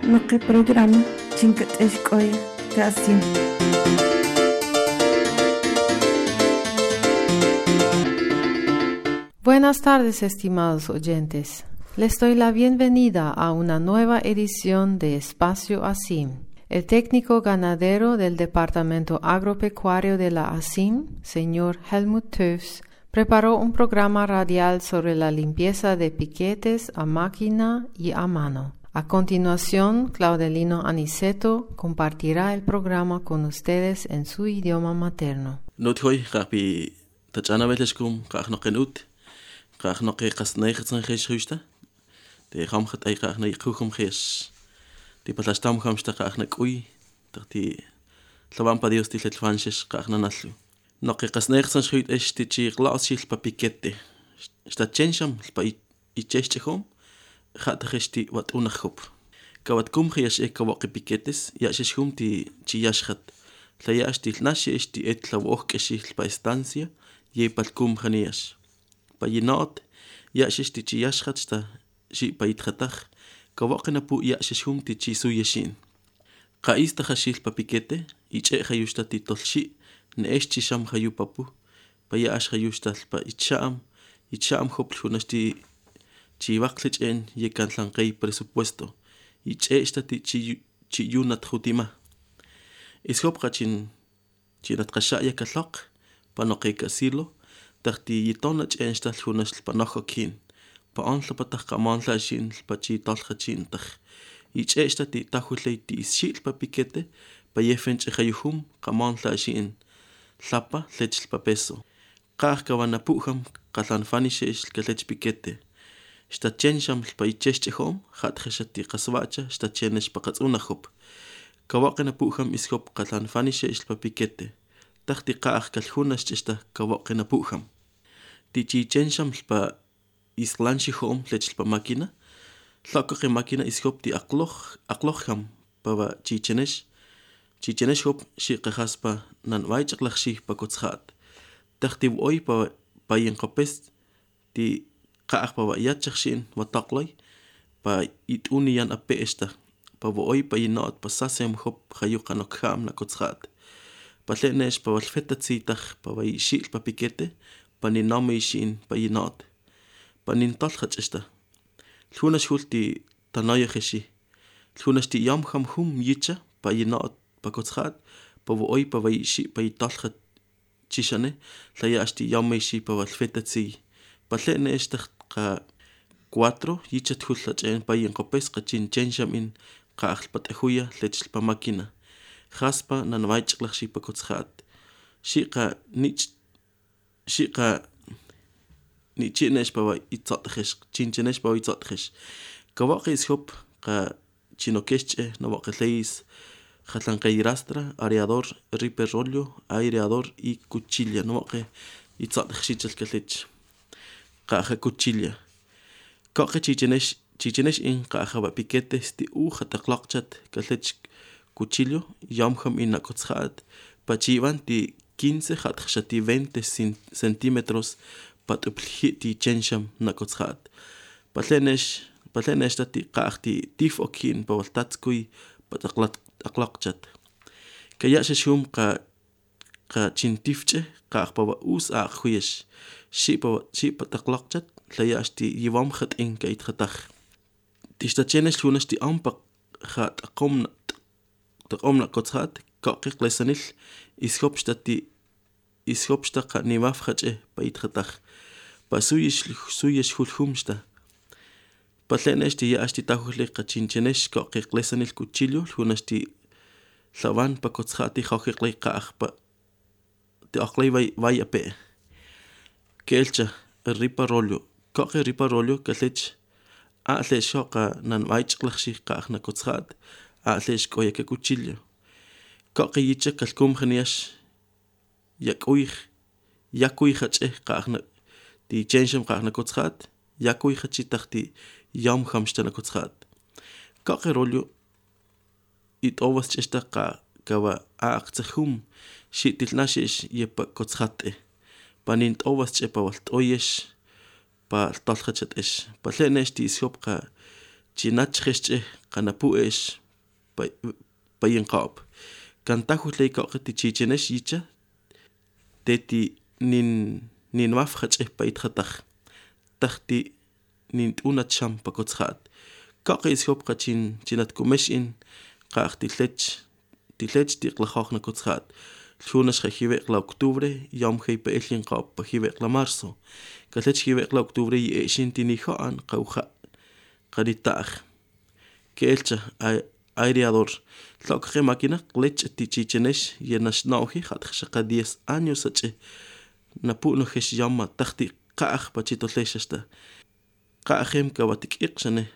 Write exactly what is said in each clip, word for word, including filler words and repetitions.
Nuestro programa Chincat Escoya casi. Buenas tardes, estimados oyentes. Les doy la bienvenida a una nueva edición de Espacio ASIM. El técnico ganadero del Departamento Agropecuario de la ASIM, señor Helmut Töfs, preparó un programa radial sobre la limpieza de piquetes a máquina y a mano. A continuación, Claudelino Aniceto compartirá el programa con ustedes en su idioma materno. Nothoy rapi tachana veleskum qaqnoqenut qaqnoqe qasnayqtsan khishhusta de khamkhat ay qaqnay qukhum khish de palastam khamsta qaqnaqui tati tlawampa dios tiltfanshis qaqnanallu noqe qasnayqtsan khit eshtichi glasil papikette stachensham pa ichechchom khatkhishti wat unakhop kawat kum khish ekawaqi piketes yashishum ti chiyashkhat tlayashti nashi esti etlawok eshil pa estancia ye palkum khaniash pa yinot yashishti chiyashkhat sta shi pa itkhatakh kawaqna pu yashishum ti chisuyeshin qaista khashil pa pikete iche khayushta ti tolshi neeshti sham khayu papu pa yash khayushta pa icham icham khop khunashti chiwaqlichen yekan tlanqay presupuesto iche esta ti chiyunat khutima ishop qachin chinat qashaya kalaq panoqe kasilo taqti yitona chensta khunash panokhokin pa onla pataq qamonla shin pachi talkhachin taq iche esta ti takhulay ti shil pa pikete pa yefench khayuhum qamonla shin llapa lech pa peso qaq kawana puham qalan fanishesh kalech pikete Stachensham pa ichechchom khat khashati qaswacha stachenesh pa qatsunahop kawaqna puham ishop qatan fanishesh pa pikete taqti qaq kalhunash chista kawaqna puham tichichensham pa islanshihom lech pa makina tlaqqa makina ishop ti aqloh aqloham pa chichenesh chichenesh hop shi qhaspa nan waichaqlahshi pa kotshat taqti oy pa pa yenqopes ti qaq pa yachshin wataqlay pa ituniyan apesta pa voy pa inot pa sasem hop khayuqanokham na kotsat pa lenesh pa walfetatsitach pa vayshil pa pikete pa ninamishin pa inot pa nintalkhachsta lhunash hulti tanayakhishi lhunash ti yam kham hum yicha pa inot pa kotsat pa voy pa vayshi pa italkhat chishane layashti yamishi pa walfetatsi pa lenesh qa cuatro yichat hullach'en pa yenqopes qachin chensham in qaql pat'huya lech pa makina khaspa nanwaichqlaq shi pa kotshat shiqa nich shiqa nichinesh pa itzatkhish chinchenesh pa itzatkhish kawaqi ishop qa chinokeshche nawaqleis khatlanqayrastra areador riper rollo aireador y cuchilla nawaqe itzatkhishchel kalech qaja cuchilla qaqa chichenesh chichenesh in qaja ba piquete sti u khataqlaqchat kalech cuchillo yamham in nakotshat pachivan ti quince khatkhshati veinte centímetros patuphliti chensham nakotshat palenesh palenesh tati qaqti tifokin pawaltatskui pataqlat aqlaqchat kayashashum qa qa chintifche qaqpa us a khuyesh shipa shipa taqlaqchat layashti yiwam khat in kait khatakh tishtachenesh lunashti ampa khat qomna taqomna kotsat qaqiq lesanil ishopstati ishopsta qa niwaf khache pait khatakh pasuyish suyish hulhumsta paleneshti yashti takhuli qachinchenesh qaqiq lesanil cuchillo lunashti lawan pa kotsati qaqiq lay qaqpa te aqlay vay vay ape kelcha ripa rollo qaqi ripa rollo kalech a le shoqa nan waichqlaqshi qaqna kotsat a le shkoya ke cuchillo qaqi yicha kalkum khniash yakuy yakuy khache qaqna ti chensham qaqna kotsat yakuy khachi takhti yam khamshtana kotsat qaqi rollo it ovas chesta qa kawa aqtskhum shitilnashish yepa kotsate panint ovas chepa waltoyesh pa talkhachatesh palenesh ti ishopqa chinachchesh qanapuesh pa pa inqab kantahu lei ka ti chichenesh yicha teti nin nin maf khach pa itkhatax taxti nin una cham pa kotshat ka qishop qachin chinat kumesh in qaqti lech ti lech ti qlahog na kotshat Lunes gehiwe la octubre, yom gei pa elin qap pa hiwe la marzo. Ka lech hiwe la octubre y e shinti ni haan qauha qaditag. Kelcha aireador. Lok ge máquina lech ti chichenesh y nashnauhi hat khasha diez años ache. Na pu no gesh yama takhti qaq pa chito leshasta. Qaqem ka watik iqshane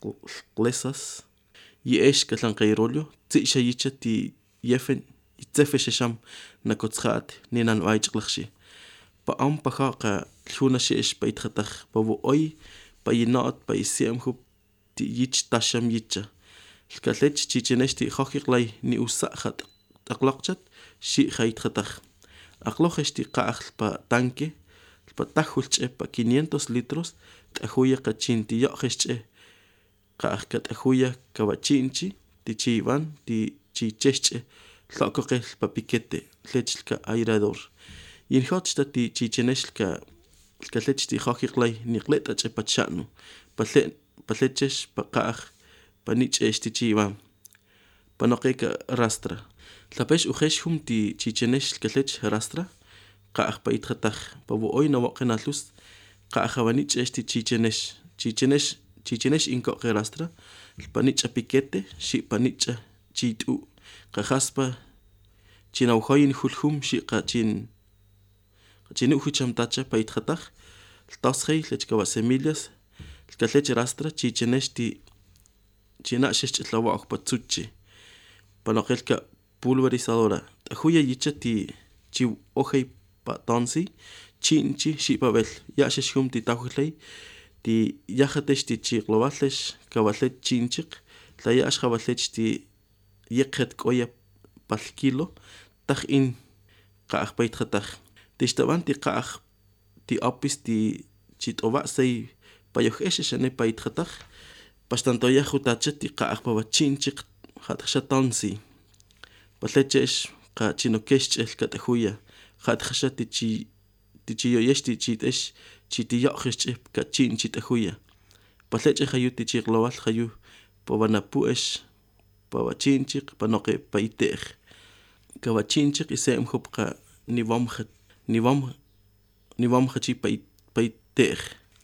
lesas. Y esh ka lan qairolio, tsi shayicha ti yefen Itzefesham na kotshat ni nan waichlachshi. Pa am pacha ka luna shish pa itkhatach pa wo oi pa yinat pa isiem hup ti yich tasham yicha. Lkalech chichenesh ti khokiklay ni usakhat taklaqchat shi khaytkhatach. Aqlochesh ti qaakhl pa tanque pa tajulche pa quinientos litros tajuya qachin ti yochesh qaakh katajuya kawachinchi ti chivan ti chichesh Tlacoqel pa piquete, lechka airador. Y en hotsta ti chicheneslka, ka lech ti hokiklay nikleta che pachanu, pa leches pa kaaj, pa nich esti chivan, pa noqeka rastra. Tlapesh ujesh hum ti chichenesh ka lech rastra, kaaj pa itratach, pa wo oi na wakenatlus, kaaj pa nich esti chichenesh, chichenesh, chichenesh inko rastra, pa nich piquete, shi pa nich chitu. Qajaspa chinauhoyin hulhum shi qachin qachin uhucham tacha pa itkhatach taskhey lechkawa semillas lkalech rastra chichenesh ti chinashesh tlawa pa tsuchi panoqelka pulverizadora tajuya yicha ti chi ojey pa tonsi chinchi shi pavel yashesh hum ti tajuhley ti yajatesh ti chiqlowalesh kawalech chinchiq tlayash kawalech ti Yekhet koya pal kilo, tach in kaach paitratach. Tishtaban ti kaach ti apis ti chitova sei payoch eshe paitratach. Pastantoya jutacha ti kaach pawachinchik hatchatansi. Patlechesh ka chinokesh el katahuya. Hatchacha ti chi ti chiyoyesh ti chitesh chiti yochesh ka chin chitahuya. Patleche hayu ti chiglowal hayu pawanapuesh. Pawachinchik panoqe paitej kawachinchik isem hubqa niwam niwam niwam khachi paitej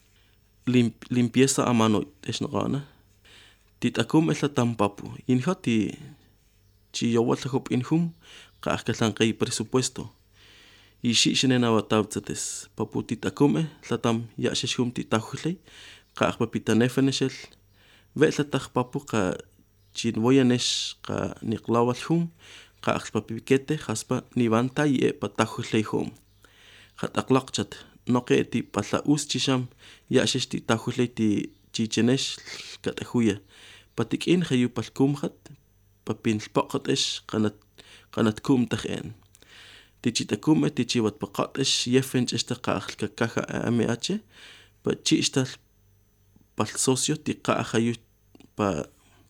limpieza a mano esnogana titakum ela tampapu inhoti chi yowal hub inhum qaqkalan qay presupuesto ishi shinena watawtsates papu titakume latam yashishum titakhulay qaqpa pitanefeneshel ve'lataq papu qa Chin voyanesh ka niklawal hum, ka akspapikete, haspa nivanta ye patahuley hum. Hat aklakchat, noke ti patla us chisham, yashesh ti tahuley ti chichenesh katahuya. Patikin hayu palkum hat, papin pokotesh kanat kanat kum tachen. Ti chitakume ti chiwat pakotesh yefench esta kaakh kakaha ameache, pa chistal pal socio ti ka hayu pa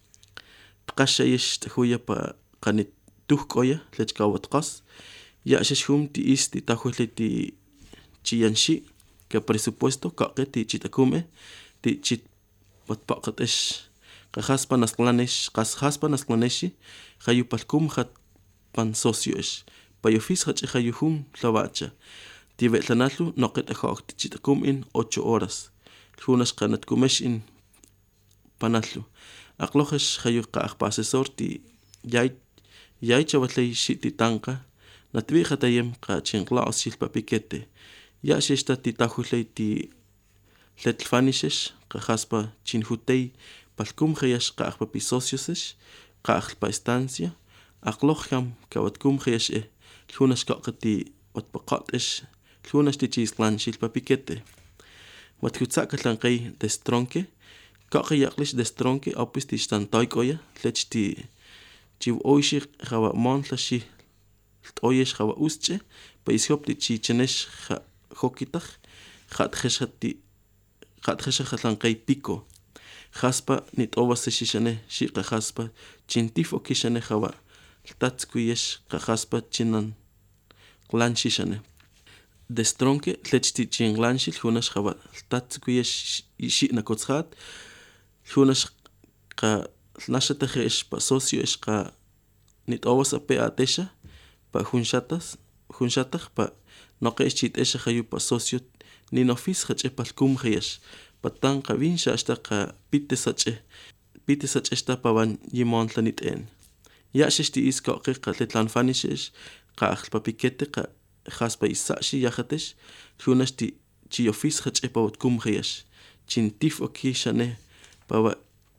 Qashayish tahuya pa qanit tuhkoya lechkawat qas yashesh hum ti is ti tahuli ti chiyanshi ka presupuesto kaqe ti chitakume ti chit watpaqatesh qahaspa nasqlanesh qashaspa nasqlaneshi hayu palkum hat pan socios payofis hat hayu hum lawacha ti vetlanatlu noqet ahok ti chitakum in ocho horas lunas qanat kumesh in panatlu Aqlojesh hayu qaaq pa asesor ti yay yay chawatlay shiti tanqa natwi khatayem qa chinqlaos shil papikete ya shesta ti tahulay ti letlfanishesh qahaspa chinhutay palkum khayash qaaq pa pisocioses qaaq pa estancia aqlojam kawatkum khayash e lunas qaqati watpaqatesh lunas ti chislan shil papikete watkutsak lanqay destronke Kaka yaklish destronke apis ti stantoy koya lech ti chiv oishi jawa montlashi oyesh jawa usche pa ishop ti chichenesh hokitach hat kheshati hat khesha khalan kay pico Jaspa nit ovas shishane shiqa jaspa chintif okishane jawa tatskuyesh jaspa chinan glan shishane. Destronke lechti chin glanshil hunash jawa tatskuyesh ishina kotshat hunash ka nashataje es pa socio es ka nit ovas ape atesha pa hunshatas hunshatag pa noqe chit esha jayu pa socio ni nofis hache palkum jayesh patan qabin shashta qa pite sache pite sache esta pa van yimon tlanit en ya shesti is ka qe qatlan fanishes qa pa pikete qa jaspa isashi yahatesh hunasti chi ofis hache pa kum jayesh chintif okishane pa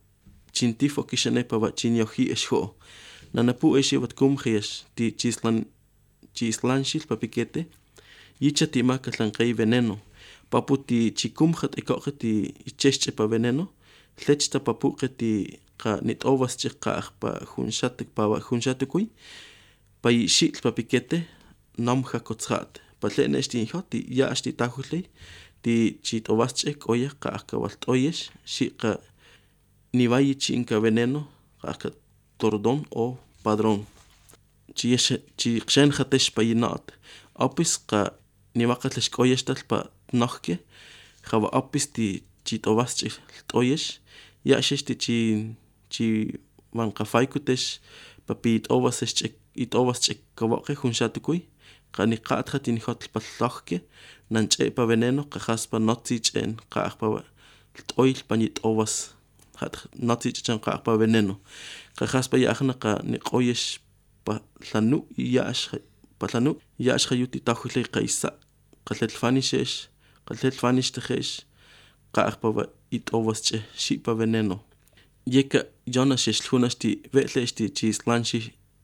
chintifo kishane pa chinyohi esho nanapu eshi kum jayesh ti chislan chislanshil pa pikete yicha ti makatlan qay veneno papu ti chikum khat ikoqe ti ichesche pa veneno lechta papu qeti qa nit ovas chiqa pa hunshatik pa hunshatikuy pa yishil pa pikete namja kotsat pa lenesti hoti ya asti tahuli ti chit ovas chek oya qa ka walt oyesh shiqa ni vayi chinka veneno qa tordon o padrón chi chi xen khatesh pa yinat apis qa ni waqatlesh oyeshtal pa nohke khava apis ti chitovas chi toyesh ya shesti chi chi van qafaikutesh papit ovas chek it ovas chek kawaqe hunshatukuy qani qat khatin hotl pa lohke nanche pa veneno qajas pa notzich en qa pa toil panit ovas hat notzich chen qa pa veneno qajas pa yahna qa ni qoyesh pa lanu yash pa lanu yash khayuti tahule qaisa qalet fanishesh qalet fanishtesh qa pa it ovas che shi pa veneno yeka jonas shlunasti vetlesti chislanshi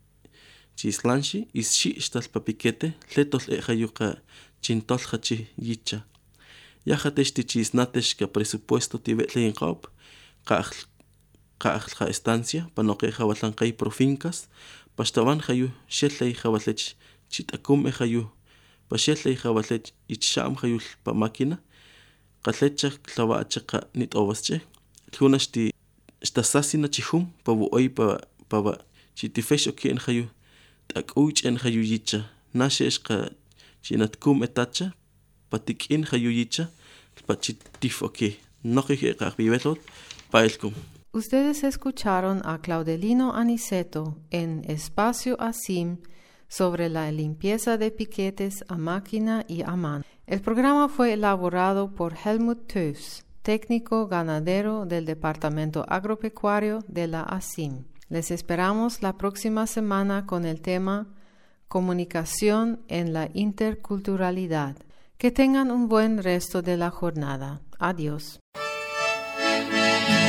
chislanshi is shi stal pa pikete letol e khayuqa chintol khachi yicha ya khatesti chisnatesh ka presupuesto ti vetlein qop qa qa kha estancia panoqe khawatlan qay profincas pastavan khayu shelay khawatlech chitakum e khayu pashelay khawatlech ichsham khayul pa máquina qatlecha tlawacha nit ovasche tlunasti stasasina chihum pa buoy pa pa chitifesho kien khayu takuch en khayu yicha nashesh qa chinatkum etacha patikin khayu yicha pa chitifoke noqi qa bivelot paelkum. Ustedes escucharon a Claudelino Aniceto en Espacio Asim sobre la limpieza de piquetes a máquina y a mano. El programa fue elaborado por Helmut Töfs, técnico ganadero del Departamento Agropecuario de la Asim. Les esperamos la próxima semana con el tema Comunicación en la Interculturalidad. Que tengan un buen resto de la jornada. Adiós.